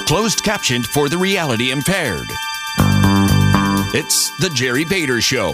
closed captioned for the reality impaired. It's The Jerry Bader Show.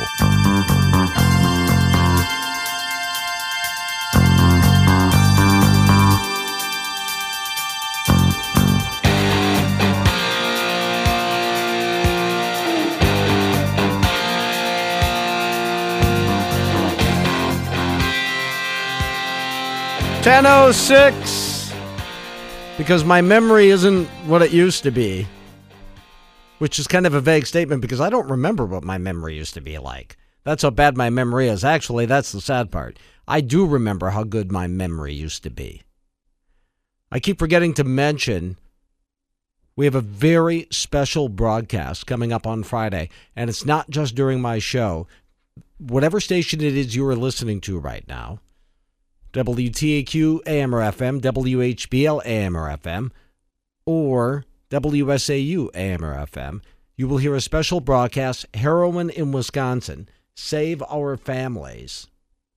$10:06, because my memory isn't what it used to be, which is kind of a vague statement because I don't remember what my memory used to be like. That's how bad my memory is. Actually, that's the sad part. I do remember how good my memory used to be. I keep forgetting to mention we have a very special broadcast coming up on Friday, and it's not just during my show. Whatever station it is you are listening to right now, WTAQ AM or FM, WHBL AM or FM, or WSAU AM or FM, you will hear a special broadcast, Heroin in Wisconsin, Save Our Families.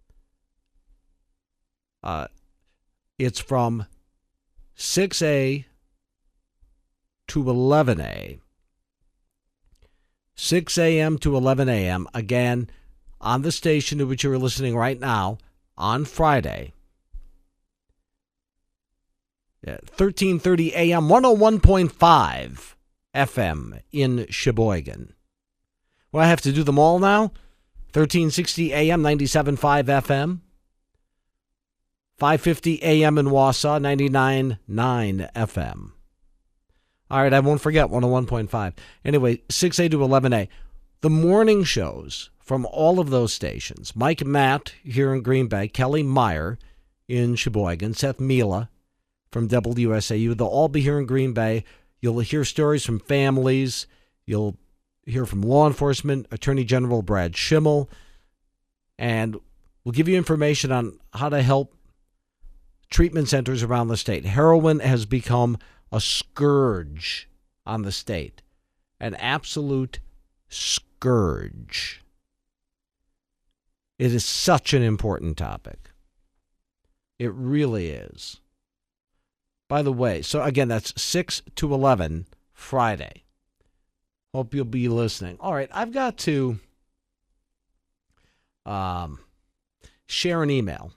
It's from 6A to 11A. 6 a.m. to 11 a.m. Again, on the station to which you are listening right now, on Friday, 1330 a.m., 101.5 FM in Sheboygan. Well, I have to do them all now? 1360 a.m., 97.5 FM. 550 a.m. in Wausau, 99.9 FM. All right, I won't forget 101.5. Anyway, 6A to 11A. The morning shows from all of those stations, Mike and Matt here in Green Bay, Kelly Meyer in Sheboygan, Seth Mila from WSAU, they'll all be here in Green Bay. You'll hear stories from families. You'll hear from law enforcement, Attorney General Brad Schimmel, and we'll give you information on how to help treatment centers around the state. Heroin has become a scourge on the state, an absolute scourge. It is such an important topic. It really is. By the way, so again, that's 6 to 11 Friday. Hope you'll be listening. All right, I've got to share an email.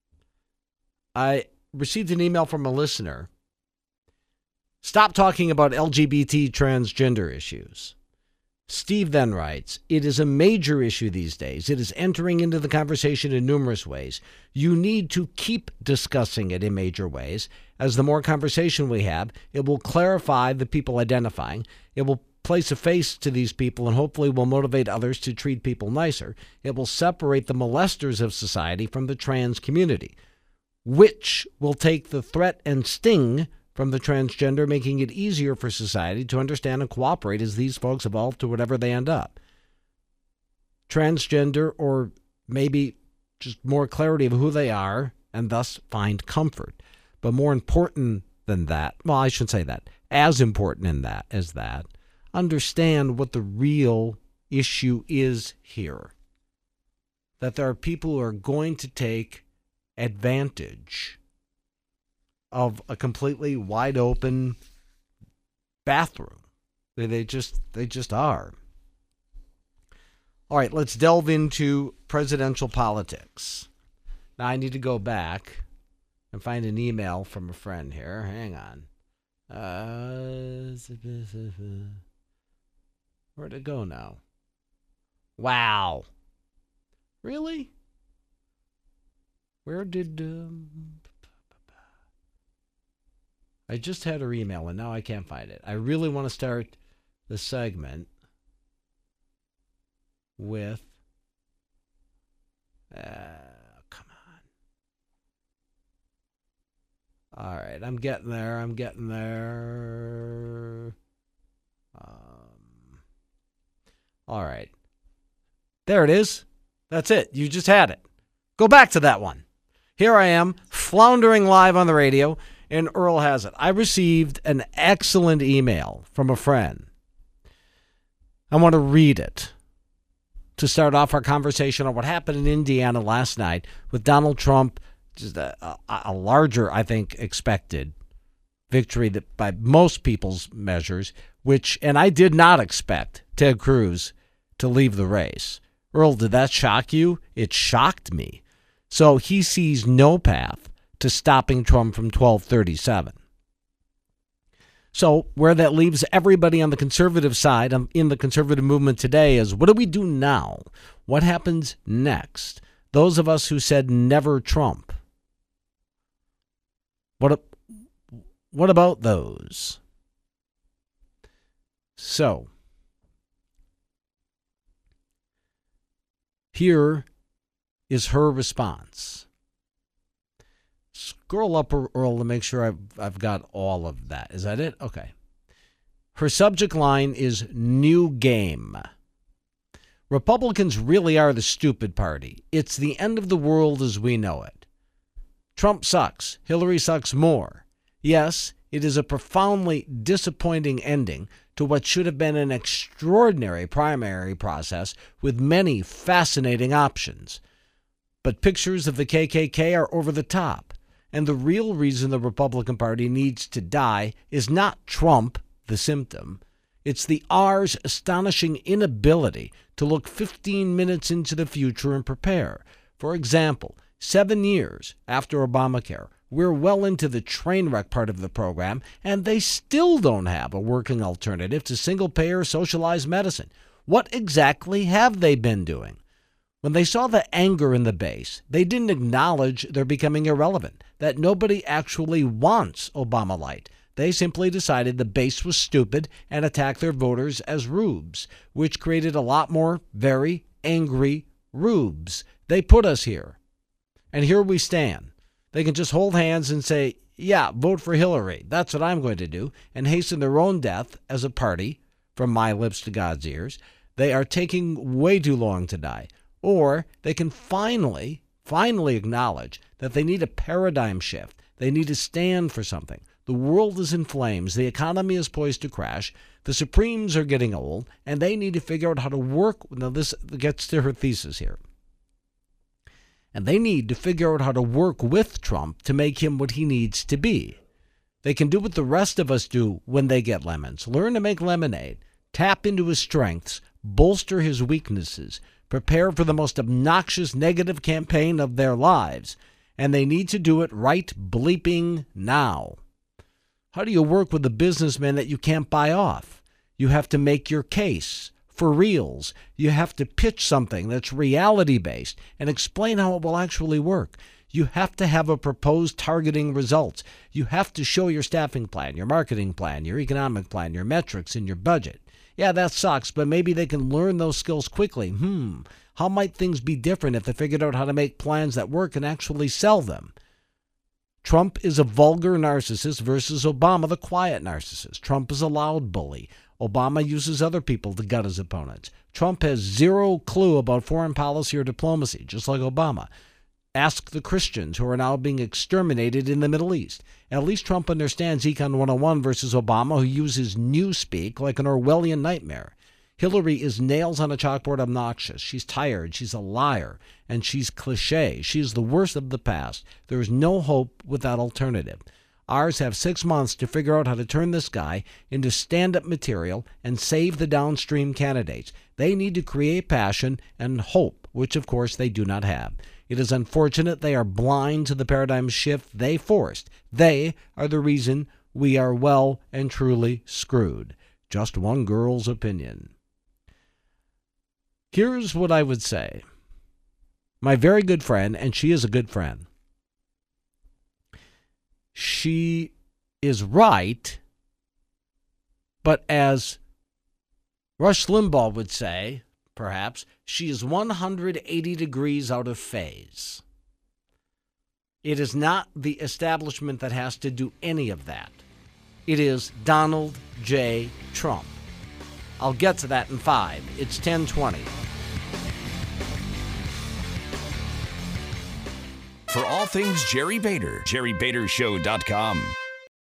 I received an email from a listener. Stop talking about LGBT transgender issues. Steve then writes, it is a major issue these days. It is entering into the conversation in numerous ways. You need to keep discussing it in major ways. As the more conversation we have, it will clarify the people identifying. It will place a face to these people and hopefully will motivate others to treat people nicer. It will separate the molesters of society from the trans community, which will take the threat and sting from the transgender, making it easier for society to understand and cooperate as these folks evolve to whatever they end up. Transgender, or maybe just more clarity of who they are, and thus find comfort. But more important than that, well, I shouldn't say that, as important in that as that, understand what the real issue is here. That there are people who are going to take advantage of a completely wide open bathroom. They just are. All right, let's delve into presidential politics. Now I need to go back and find an email from a friend here. Hang on. Where'd it go now? Wow. Really? Where did... I just had her email, and now I can't find it. I really want to start the segment with... come on. All right, I'm getting there. All right. There it is. That's it. You just had it. Go back to that one. Here I am, floundering live on the radio. And Earl has it. I received an excellent email from a friend. I want to read it to start off our conversation on what happened in Indiana last night with Donald Trump, just a larger, I think, expected victory that by most people's measures, and I did not expect Ted Cruz to leave the race. Earl, did that shock you? It shocked me. So he sees no path to stopping Trump from 1237. So where that leaves everybody on the conservative side, in the conservative movement today, is what do we do now? What happens next? Those of us who said never Trump. What about those? So, here is her response. Scroll up, Earl, to make sure I've got all of that. Is that it? Okay. Her subject line is new game. Republicans really are the stupid party. It's the end of the world as we know it. Trump sucks. Hillary sucks more. Yes, it is a profoundly disappointing ending to what should have been an extraordinary primary process with many fascinating options. But pictures of the KKK are over the top. And the real reason the Republican Party needs to die is not Trump, the symptom. It's the R's astonishing inability to look 15 minutes into the future and prepare. For example, 7 years after Obamacare, we're well into the train wreck part of the program, and they still don't have a working alternative to single-payer socialized medicine. What exactly have they been doing? When they saw the anger in the base, they didn't acknowledge they're becoming irrelevant, that nobody actually wants Obama-lite. They simply decided the base was stupid and attacked their voters as rubes, which created a lot more very angry rubes. They put us here. And here we stand. They can just hold hands and say, yeah, vote for Hillary. That's what I'm going to do, and hasten their own death as a party, from my lips to God's ears. They are taking way too long to die. Or they can finally acknowledge that they need a paradigm shift. They need to stand for something. The world is in flames. The economy is poised to crash. The Supremes are getting old, and they need to figure out how to work. Now, this gets to her thesis here. And they need to figure out how to work with Trump to make him what he needs to be. They can do what the rest of us do when they get lemons. Learn to make lemonade. Tap into his strengths. Bolster his weaknesses. Prepare for the most obnoxious negative campaign of their lives. And they need to do it right bleeping now. How do you work with a businessman that you can't buy off? You have to make your case for reals. You have to pitch something that's reality-based and explain how it will actually work. You have to have a proposed targeting results. You have to show your staffing plan, your marketing plan, your economic plan, your metrics, and your budget. Yeah, that sucks, but maybe they can learn those skills quickly. How might things be different if they figured out how to make plans that work and actually sell them? Trump is a vulgar narcissist versus Obama, the quiet narcissist. Trump is a loud bully. Obama uses other people to gut his opponents. Trump has zero clue about foreign policy or diplomacy, just like Obama. Ask the Christians who are now being exterminated in the Middle East. At least Trump understands Econ 101 versus Obama, who uses newspeak like an Orwellian nightmare. Hillary is nails on a chalkboard obnoxious. She's tired. She's a liar. And she's cliche. She's the worst of the past. There is no hope without alternative. Ours have 6 months to figure out how to turn this guy into stand-up material and save the downstream candidates. They need to create passion and hope, which of course they do not have. It is unfortunate they are blind to the paradigm shift they forced. They are the reason we are well and truly screwed. Just one girl's opinion. Here's what I would say. My very good friend, and she is a good friend, she is right, but as Rush Limbaugh would say, perhaps, she is 180 degrees out of phase. It is not the establishment that has to do any of that. It is Donald J. Trump. I'll get to that in 5. It's 10:20. For all things Jerry Bader, JerryBaderShow.com.